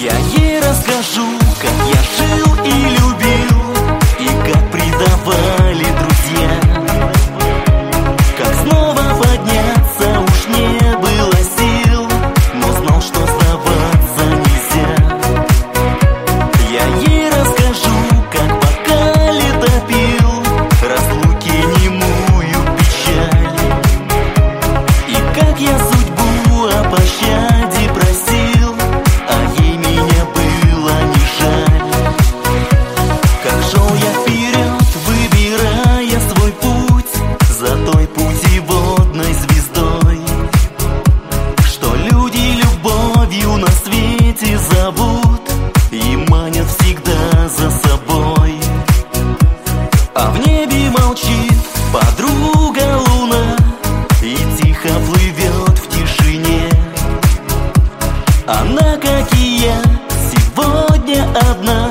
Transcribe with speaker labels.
Speaker 1: Я ей расскажу, как я жил и любил, и как предавали друзья. Как снова подняться уж не было сил, но знал, что сдаваться нельзя. Я ей расскажу, как бокале топил разлуки немую печаль, и как я судьбу о пощаде просил, а ей меня было не жаль. Как шел я вперед, выбирая свой путь, за той путеводной звездой, что люди любовью на свете зовут и манят всегда за собой. А в небе молчит подруга луна и тихо плывет в тишине. Она, как и я, сегодня одна,